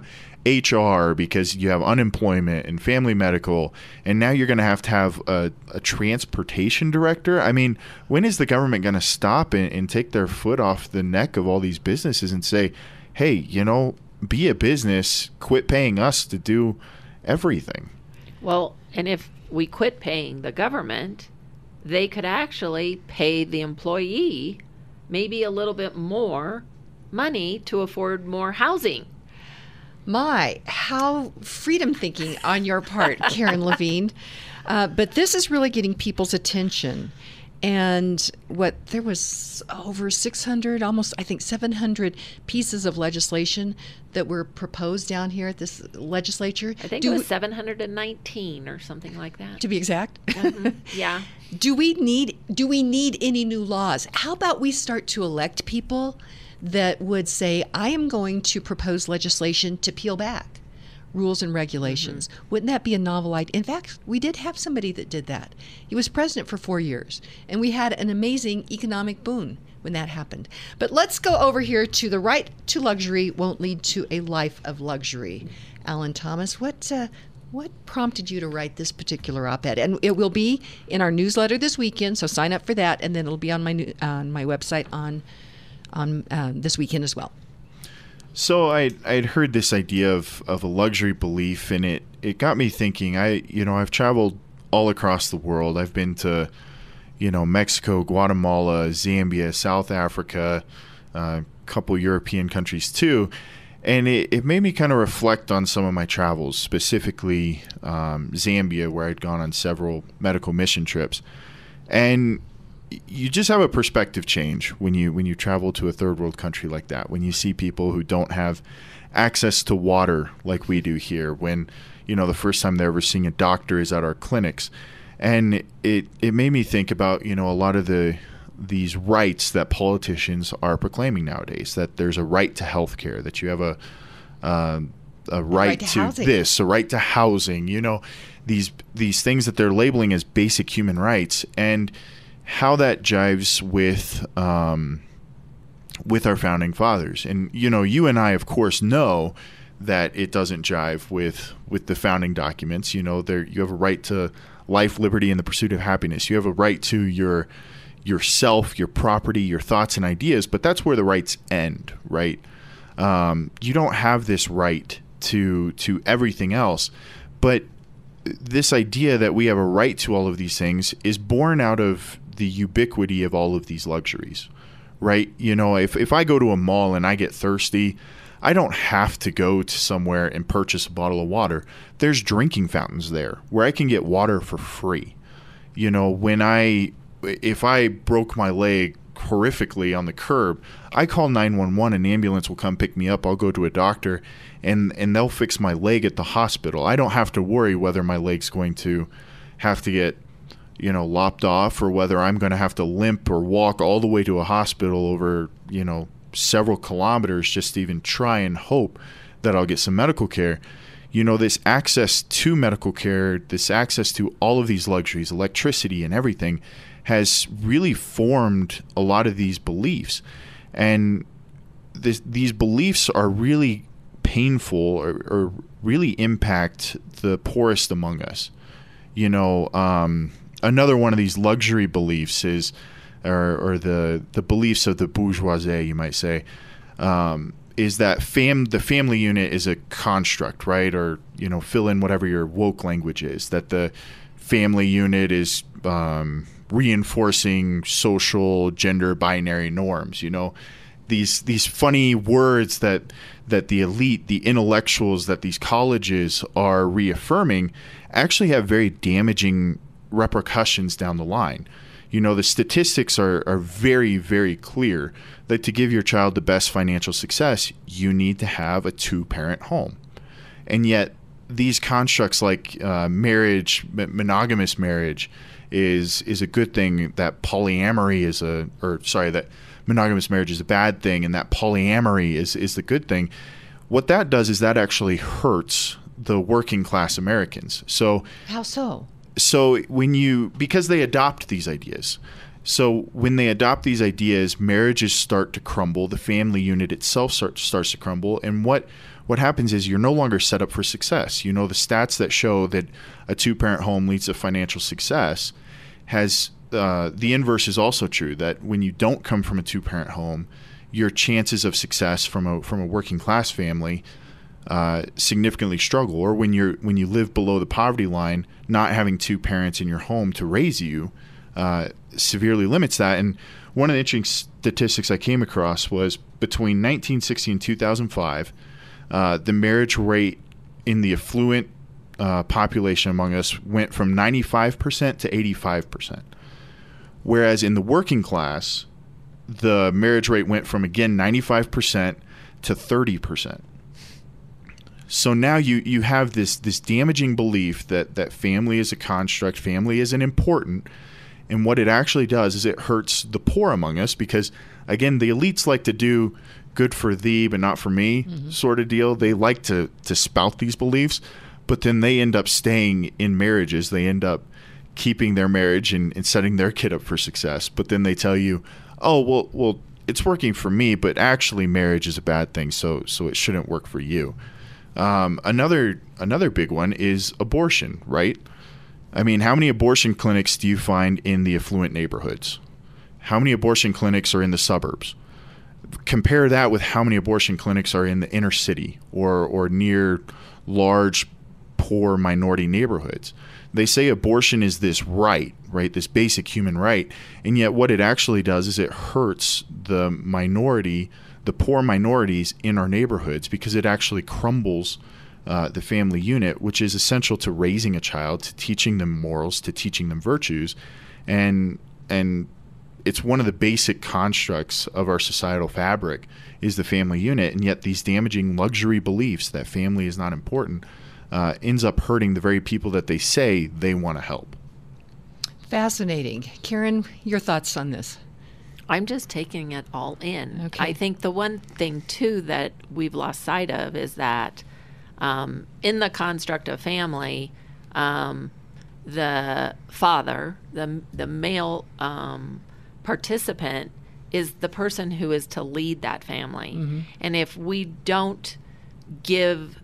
H R because you have unemployment and family medical, and now you're going to have to have a, a transportation director. I mean, when is the government going to stop and, and take their foot off the neck of all these businesses and say, hey, you know, be a business, quit paying us to do everything? Well, and if we quit paying the government, they could actually pay the employee maybe a little bit more money to afford more housing. My, how freedom thinking on your part, Karen Levine. Uh, but this is really getting people's attention. And what there was over six hundred, almost I think seven hundred pieces of legislation that were proposed down here at this legislature. I think Do it was we, seven hundred nineteen or something like that. to be exact. Mm-hmm. Yeah. Do we need do we need any new laws? How about we start to elect people that would say, I am going to propose legislation to peel back rules and regulations? Mm-hmm. Wouldn't that be a novel idea? In fact, we did have somebody that did that. He was president for four years, and we had an amazing economic boon when that happened. But let's go over here to the right to luxury won't lead to a life of luxury. Alan Thomas, what uh, what prompted you to write this particular op-ed? And it will be in our newsletter this weekend, so sign up for that, and then it'll be on my new, on my website on on uh, this weekend as well. So I I'd heard this idea of, of a luxury belief, and it, it got me thinking. I you know I've traveled all across the world. I've been to you know Mexico, Guatemala, Zambia, South Africa, a uh, couple European countries too, and it, it made me kind of reflect on some of my travels, specifically um, Zambia, where I'd gone on several medical mission trips, and you just have a perspective change when you when you travel to a third world country like that, when you see people who don't have access to water like we do here, when you know the first time they're ever seeing a doctor is at our clinics. And it it made me think about you know a lot of the these rights that politicians are proclaiming nowadays, that there's a right to health care, that you have a uh, a right, right to, to this, a right to housing, you know these these things that they're labeling as basic human rights, and how that jives with um, with our founding fathers. And you know, you and I, of course, know that it doesn't jive with with the founding documents. You know, there you have a right to life, liberty, and the pursuit of happiness. You have a right to your yourself, your property, your thoughts and ideas. But that's where the rights end, right? Um, you don't have this right to to everything else. But this idea that we have a right to all of these things is born out of the ubiquity of all of these luxuries, right? You know, if, if I go to a mall and I get thirsty, I don't have to go to somewhere and purchase a bottle of water. There's drinking fountains there where I can get water for free. You know, when I, if I broke my leg horrifically on the curb, I call nine one one, an ambulance will come pick me up. I'll go to a doctor and, and they'll fix my leg at the hospital. I don't have to worry whether my leg's going to have to get you know, lopped off, or whether I'm going to have to limp or walk all the way to a hospital over, you know, several kilometers just to even try and hope that I'll get some medical care. You know, this access to medical care, this access to all of these luxuries, electricity and everything, has really formed a lot of these beliefs. And this, these beliefs are really painful, or, or really impact the poorest among us. You know, um... Another one of these luxury beliefs is, or, or the the beliefs of the bourgeoisie, you might say, um, is that fam the family unit is a construct, right? Or you know, fill in whatever your woke language is. That the family unit is um, reinforcing social gender binary norms. You know, these these funny words that that the elite, the intellectuals, that these colleges are reaffirming, actually have very damaging repercussions down the line. You know, the statistics are, are very, very clear that to give your child the best financial success, you need to have a two-parent home. And yet these constructs like uh, marriage, monogamous marriage is is a good thing, that polyamory is a, or sorry, that monogamous marriage is a bad thing, and that polyamory is, is the good thing. What that does is that actually hurts the working class Americans. So how so? So when you, because they adopt these ideas. So when they adopt these ideas, marriages start to crumble. The family unit itself start, starts to crumble. And what what happens is you're no longer set up for success. You know, the stats that show that a two-parent home leads to financial success has uh, the inverse is also true, that when you don't come from a two-parent home, your chances of success from a from a working class family uh, significantly struggle. Or when you're when you live below the poverty line, not having two parents in your home to raise you uh, severely limits that. And one of the interesting statistics I came across was between nineteen sixty and two thousand five, uh, the marriage rate in the affluent uh, population among us went from ninety-five percent to eighty-five percent. Whereas in the working class, the marriage rate went from, again, ninety-five percent to thirty percent. So now you, you have this this damaging belief that, that family is a construct, family isn't important. And what it actually does is it hurts the poor among us because, again, the elites like to do good for thee but not for me mm-hmm. sort of deal. They like to, to spout these beliefs, but then they end up staying in marriages. They end up keeping their marriage and, and setting their kid up for success. But then they tell you, oh, well, well, it's working for me, but actually marriage is a bad thing, so so it shouldn't work for you. Um, another another big one is abortion, right? I mean, how many abortion clinics do you find in the affluent neighborhoods? How many abortion clinics are in the suburbs? Compare that with how many abortion clinics are in the inner city or or near large, poor minority neighborhoods. They say abortion is this right, right, this basic human right, and yet what it actually does is it hurts the minority, the poor minorities in our neighborhoods because it actually crumbles uh, the family unit, which is essential to raising a child, to teaching them morals, to teaching them virtues, and and it's one of the basic constructs of our societal fabric is the family unit, and yet these damaging luxury beliefs that family is not important Uh, ends up hurting the very people that they say they want to help. Fascinating. Karen, your thoughts on this? I'm just taking it all in. Okay. I think the one thing, too, that we've lost sight of is that um, in the construct of family, um, the father, the, the male um, participant, is the person who is to lead that family. Mm-hmm. And if we don't give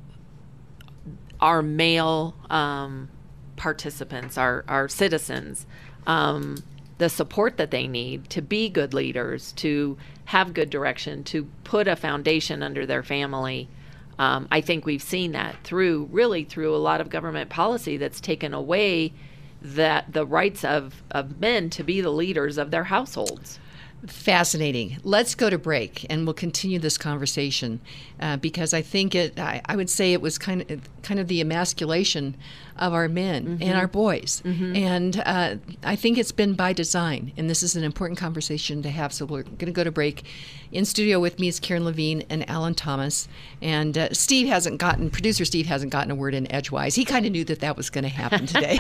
our male um, participants, our, our citizens, um, the support that they need to be good leaders, to have good direction, to put a foundation under their family. Um, I think we've seen that through, really through a lot of government policy that's taken away that the rights of, of men to be the leaders of their households. Fascinating. Let's go to break, and we'll continue this conversation uh, because I think it. I, I would say it was kind of kind of the emasculation of our men mm-hmm. and our boys, mm-hmm. and uh, I think it's been by design. And this is an important conversation to have. So we're going to go to break. In studio with me is Karen Levine and Alan Thomas, and uh, Steve hasn't gotten. Producer Steve hasn't gotten a word in edgewise. He kind of knew that that was going to happen today.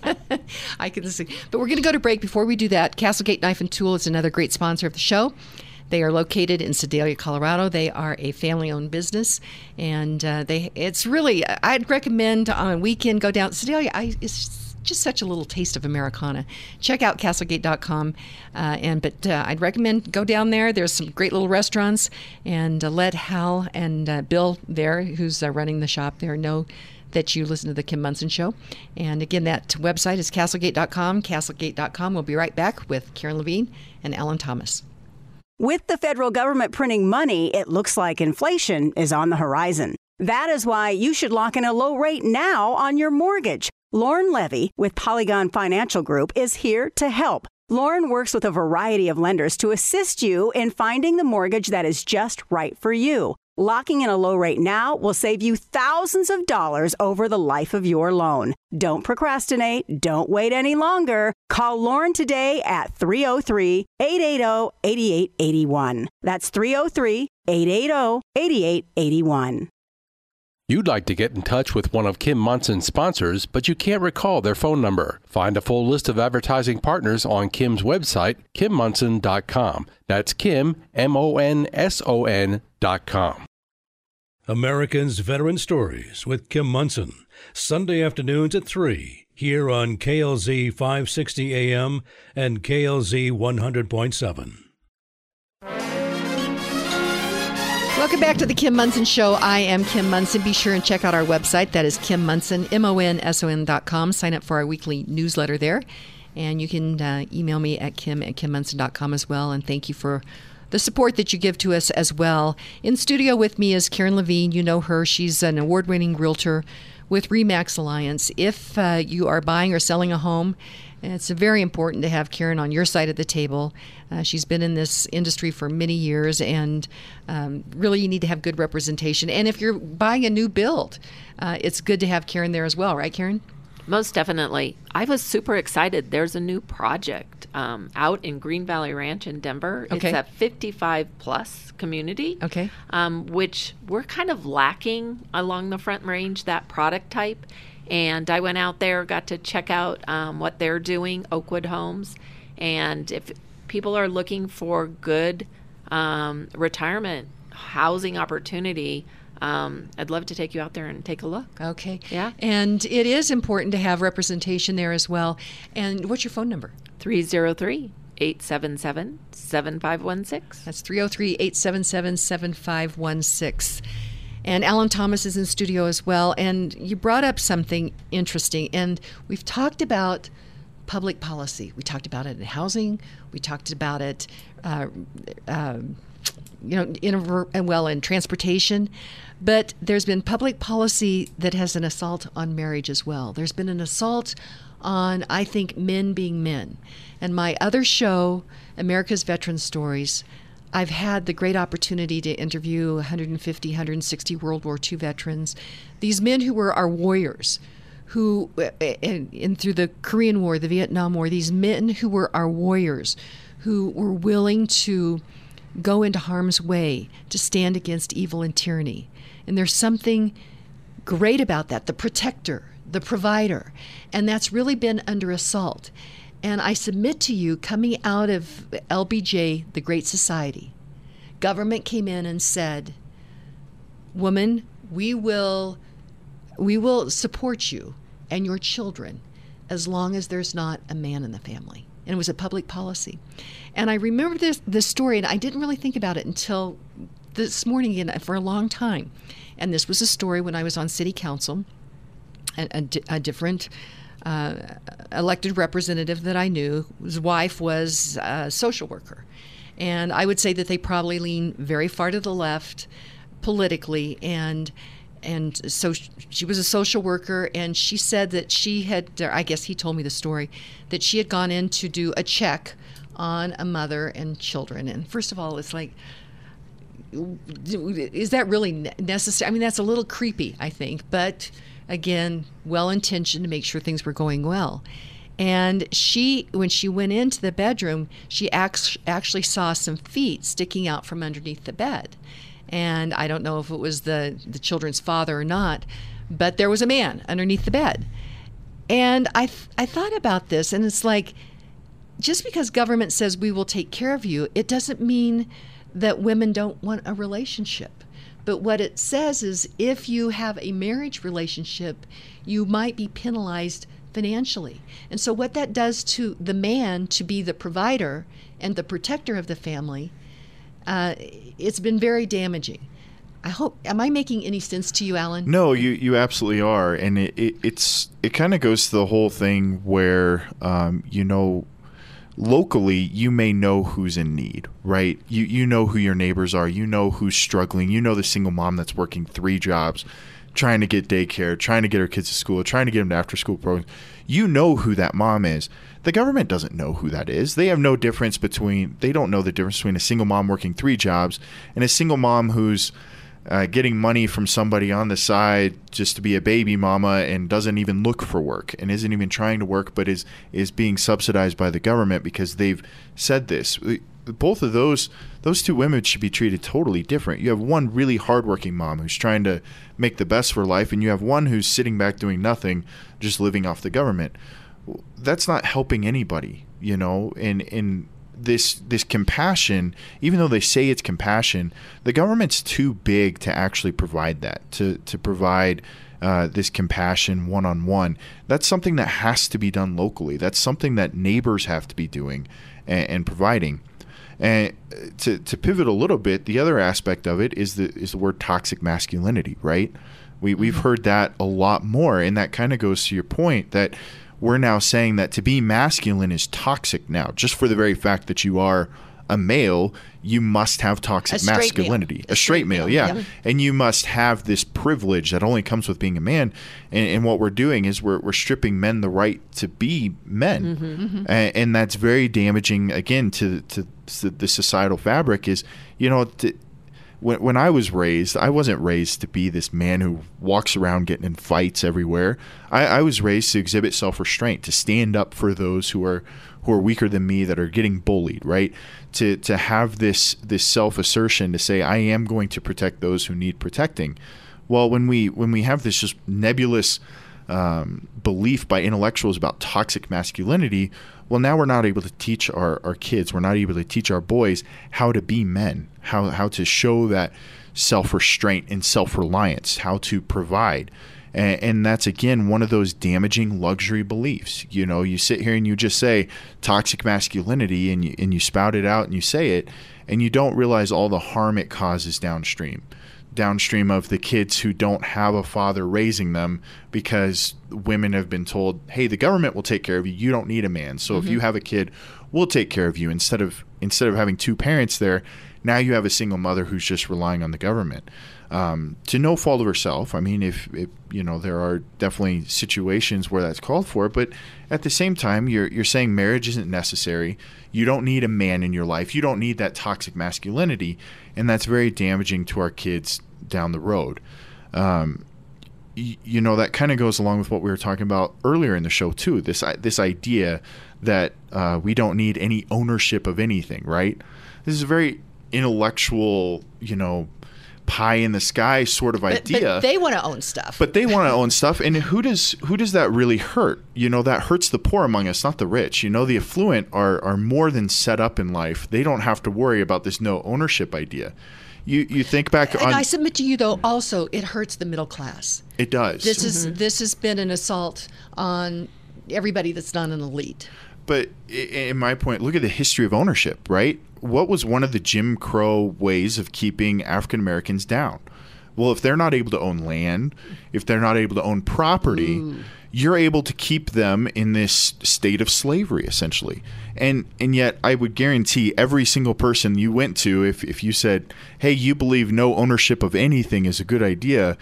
I can listen, but we're going to go to break. Before we do that, Castlegate Knife and Tool is another great sponsor. Sponsor of the show. They are located in Sedalia, Colorado. They are a family-owned business, and uh, they it's really I'd recommend on a weekend go down Sedalia. I, it's just such a little taste of Americana. Check out Castlegate dot com, uh, and but uh, I'd recommend go down there. There's some great little restaurants, and uh, let Hal and uh, Bill there, who's uh, running the shop there, know that you listen to the Kim Monson Show. And again, that website is Castlegate dot com, Castlegate dot com. We'll be right back with Karen Levine and Alan Thomas. With the federal government printing money, it looks like inflation is on the horizon. That is why you should lock in a low rate now on your mortgage. Lauren Levy with Polygon Financial Group is here to help. Lauren works with a variety of lenders to assist you in finding the mortgage that is just right for you. Locking in a low rate now will save you thousands of dollars over the life of your loan. Don't procrastinate. Don't wait any longer. Call Lauren today at three oh three, eight eight oh, eight eight eight one. That's three oh three, eight eight oh, eight eight eight one. You'd like to get in touch with one of Kim Monson's sponsors, but you can't recall their phone number. Find a full list of advertising partners on Kim's website, Kim Monson dot com. That's Kim, M O N S O N dot com. Americans Veteran Stories with Kim Monson, Sunday afternoons at three, here on K L Z five sixty A M and K L Z one hundred point seven. Welcome back to the Kim Monson Show. I am Kim Monson. Be sure and check out our website. That is Kim Monson, M O N S O N dot com. Sign up for our weekly newsletter there. And you can uh, email me at kim at kim monson dot com as well. And thank you for the support that you give to us as well. In studio with me is Karen Levine. You know her. She's an award-winning realtor with RE/MAX Alliance. If uh, you are buying or selling a home, it's very important to have Karen on your side of the table. Uh, she's been in this industry for many years, and um, really you need to have good representation. And if you're buying a new build, uh, it's good to have Karen there as well, right, Karen? Most definitely. I was super excited. There's a new project um, out in Green Valley Ranch in Denver. Okay. It's a fifty-five plus community, okay, um, which we're kind of lacking along the Front Range, that product type. And I went out there, got to check out um, what they're doing, Oakwood Homes. And if people are looking for good um, retirement housing opportunity, Um, I'd love to take you out there and take a look. Okay. Yeah. And it is important to have representation there as well. And what's your phone number? three oh three, eight seven seven, seven five one six. That's three oh three, eight seven seven, seven five one six. And Alan Thomas is in studio as well. And you brought up something interesting. And we've talked about public policy. We talked about it in housing. We talked about it, uh, uh, you know, in, well, in transportation. But there's been public policy that has an assault on marriage as well. There's been an assault on, I think, men being men. And my other show, America's Veteran Stories, I've had the great opportunity to interview one hundred fifty, one hundred sixty World War Two veterans, these men who were our warriors, who, in, in through the Korean War, the Vietnam War, these men who were our warriors, who were willing to go into harm's way to stand against evil and tyranny. And there's something great about that, the protector, the provider. And that's really been under assault. And I submit to you, coming out of L B J, the Great Society, government came in and said, woman, we will, we will support you and your children as long as there's not a man in the family. And it was a public policy. And I remember this, this story, and I didn't really think about it until this morning and for a long time. And this was a story when I was on city council, a, a, a different uh, elected representative that I knew, whose wife was a social worker. And I would say that they probably lean very far to the left politically. And And so she was a social worker, and she said that she had, I guess he told me the story, that she had gone in to do a check on a mother and children. And first of all, it's like, is that really necessary? I mean, that's a little creepy, I think. But again, well-intentioned to make sure things were going well. And she, when she went into the bedroom, she actually saw some feet sticking out from underneath the bed. And I don't know if it was the, the children's father or not, but there was a man underneath the bed. And I, th- I thought about this, and it's like, just because government says we will take care of you, it doesn't mean that women don't want a relationship. But what it says is if you have a marriage relationship, you might be penalized financially. And so what that does to the man to be the provider and the protector of the family, Uh, it's been very damaging. I hope, am I making any sense to you, Alan? No, you, you absolutely are. And it, it, it's it kind of goes to the whole thing where, um, you know, locally you may know who's in need, right? You, you know who your neighbors are. You know who's struggling. You know the single mom that's working three jobs, trying to get daycare, trying to get her kids to school, trying to get them to after-school programs. You know who that mom is. The government doesn't know who that is. They have no difference between, they don't know the difference between a single mom working three jobs and a single mom who's uh, getting money from somebody on the side just to be a baby mama and doesn't even look for work and isn't even trying to work, but is, is being subsidized by the government because they've said this. Both of those, those two women should be treated totally different. You have one really hardworking mom who's trying to make the best for life, and you have one who's sitting back doing nothing, just living off the government. That's not helping anybody, you know, and, and this this compassion, even though they say it's compassion, the government's too big to actually provide that, to, to provide uh, this compassion one-on-one. That's something that has to be done locally. That's something that neighbors have to be doing and, and providing. And to, to pivot a little bit, the other aspect of it is the is the word toxic masculinity, right? We, we've heard that a lot more, and that kind of goes to your point that we're now saying that to be masculine is toxic now. Just for the very fact that you are a male, you must have toxic masculinity. A straight male, yeah. yeah. And you must have this privilege that only comes with being a man. And, and what we're doing is we're, we're stripping men the right to be men. Mm-hmm, mm-hmm. And, and that's very damaging, again, to, to, to the societal fabric is, you know, to, When when I was raised, I wasn't raised to be this man who walks around getting in fights everywhere. I, I was raised to exhibit self-restraint, to stand up for those who are who are weaker than me, that are getting bullied, right? To to have this this self-assertion to say I am going to protect those who need protecting. Well, when we when we have this just nebulous um, belief by intellectuals about toxic masculinity, well, now we're not able to teach our, our kids, we're not able to teach our boys how to be men, how how to show that self-restraint and self-reliance, how to provide. And, and that's, again, one of those damaging luxury beliefs. You know, you sit here and you just say toxic masculinity and you, and you spout it out and you say it, and you don't realize all the harm it causes downstream. downstream of the kids who don't have a father raising them because women have been told, hey, the government will take care of you. You don't need a man. So mm-hmm. if you have a kid, we'll take care of you. Instead of instead of having two parents there, now you have a single mother who's just relying on the government. Um, to no fault of herself. I mean, if, if you know, there are definitely situations where that's called for, but at the same time, you're you're saying marriage isn't necessary. You don't need a man in your life. You don't need that toxic masculinity, and that's very damaging to our kids down the road. Um, y- you know, that kind of goes along with what we were talking about earlier in the show too. This this idea that uh, we don't need any ownership of anything, right? This is a very intellectual, you know, pie in the sky sort of idea. But, but they want to own stuff. But they want to own stuff, and who does who does that really hurt? You know, that hurts the poor among us, not the rich. You know, the affluent are are more than set up in life. They don't have to worry about this no ownership idea. You you think back and on. And I submit to you, though, also it hurts the middle class. It does. This mm-hmm. is this has been an assault on everybody that's not an elite. But in my point, look at the history of ownership, right? What was one of the Jim Crow ways of keeping African Americans down? Well, if they're not able to own land, if they're not able to own property, Ooh. you're able to keep them in this state of slavery, essentially. And and yet I would guarantee every single person you went to, if, if you said, hey, you believe no ownership of anything is a good idea,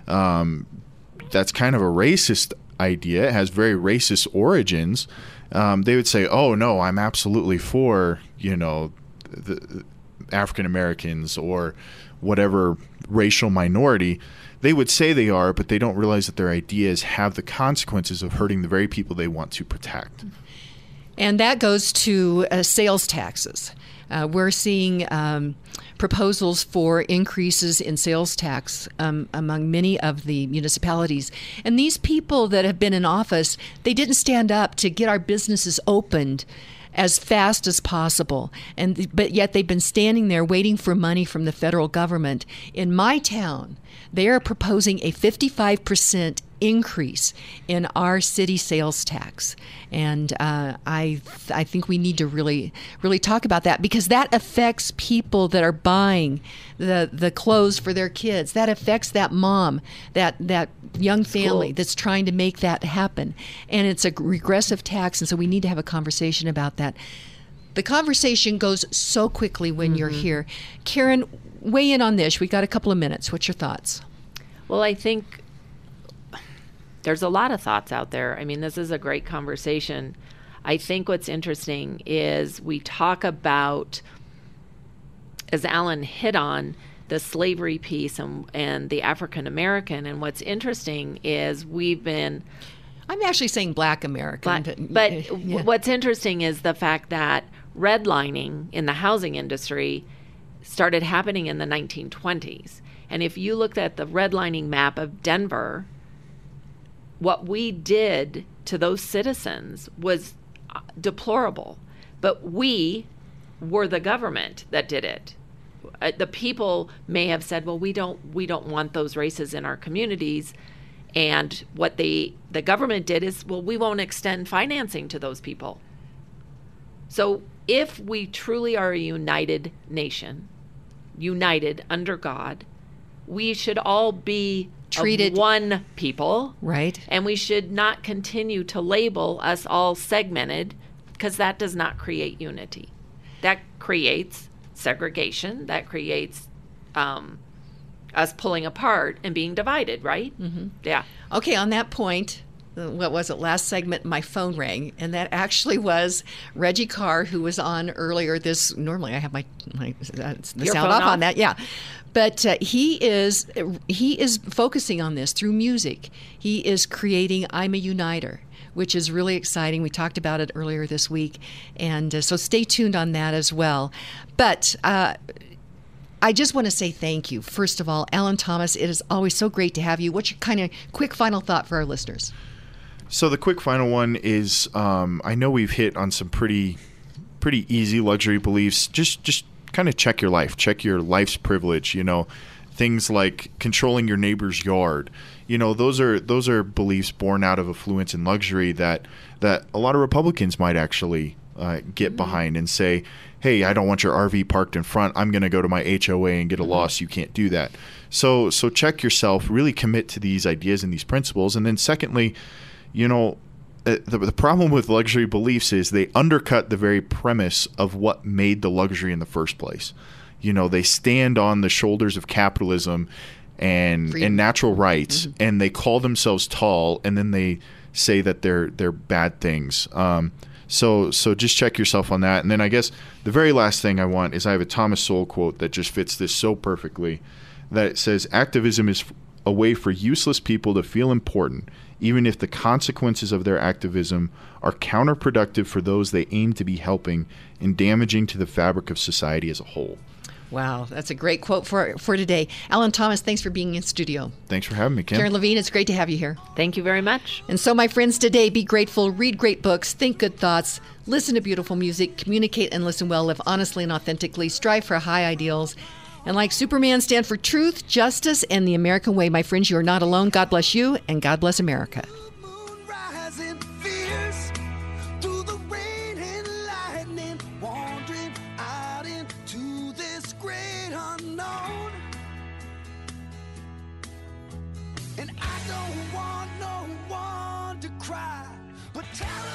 um, that's kind of a racist idea. It has very racist origins. Um, they would say, oh, no, I'm absolutely for, you know, the African Americans or whatever racial minority. They would say they are, but they don't realize that their ideas have the consequences of hurting the very people they want to protect. And that goes to uh, sales taxes. Uh, we're seeing um, proposals for increases in sales tax um, among many of the municipalities. And these people that have been in office, they didn't stand up to get our businesses opened as fast as possible. And but yet they've been standing there waiting for money from the federal government. In my town, they are proposing a fifty-five percent increase in our city sales tax. And uh, I th- I think we need to really really talk about that, because that affects people that are buying the the clothes for their kids. That affects that mom, that that young family that's trying to make that happen. And it's a regressive tax, and so we need to have a conversation about that. The conversation goes so quickly when mm-hmm. you're here. Karen, weigh in on this. We've got a couple of minutes. What's your thoughts? Well, I think there's a lot of thoughts out there. I mean, this is a great conversation. I think what's interesting is we talk about, as Alan hit on, the slavery piece and, and the African American. And what's interesting is we've been... I'm actually saying Black American. Black, but but yeah. what's interesting is the fact that redlining in the housing industry started happening in the nineteen twenties. And if you looked at the redlining map of Denver, what we did to those citizens was deplorable. But we, were the government that did it. Uh, the people may have said, well, we don't we don't want those races in our communities. And what they the government did is, well, we won't extend financing to those people. So if we truly are a united nation, united under God, we should all be treated one people. Right. And we should not continue to label us all segmented, because that does not create unity. That creates segregation. That creates um, us pulling apart and being divided, right? Mm-hmm. Yeah. Okay, on that point, what was it, last segment, my phone rang, and that actually was Reggie Carr, who was on earlier this, normally I have my, my uh, the Your sound phone off, off on that, yeah. But uh, he is he is focusing on this through music. He is creating I'm a Uniter, which is really exciting. We talked about it earlier this week, and uh, so stay tuned on that as well. But uh, I just want to say thank you. First of all, Alan Thomas, it is always so great to have you. What's your kind of quick final thought for our listeners? So the quick final one is, um, I know we've hit on some pretty, pretty easy luxury beliefs. Just, just kind of check your life, check your life's privilege. You know, things like controlling your neighbor's yard. You know, those are those are beliefs born out of affluence and luxury that that a lot of Republicans might actually uh, get mm-hmm. behind and say, hey, I don't want your R V parked in front. I'm going to go to my H O A and get a loss. You can't do that. So, so check yourself. Really commit to these ideas and these principles. And then, secondly, you know, the, the problem with luxury beliefs is they undercut the very premise of what made the luxury in the first place. You know, they stand on the shoulders of capitalism and Freedom. and natural rights, mm-hmm. and they call themselves tall, and then they say that they're they're bad things. Um, so so just check yourself on that. And then I guess the very last thing I want is I have a Thomas Sowell quote that just fits this so perfectly, that it says, activism is a way for useless people to feel important, even if the consequences of their activism are counterproductive for those they aim to be helping and damaging to the fabric of society as a whole. Wow, that's a great quote for for today. Alan Thomas, thanks for being in studio. Thanks for having me, Kim. Karen Levine, it's great to have you here. Thank you very much. And so, my friends, today, be grateful, read great books, think good thoughts, listen to beautiful music, communicate and listen well, live honestly and authentically, strive for high ideals, and like Superman, stand for truth, justice, and the American way. My friends, you are not alone. God bless you, and God bless America. And I don't want no one to cry, but tell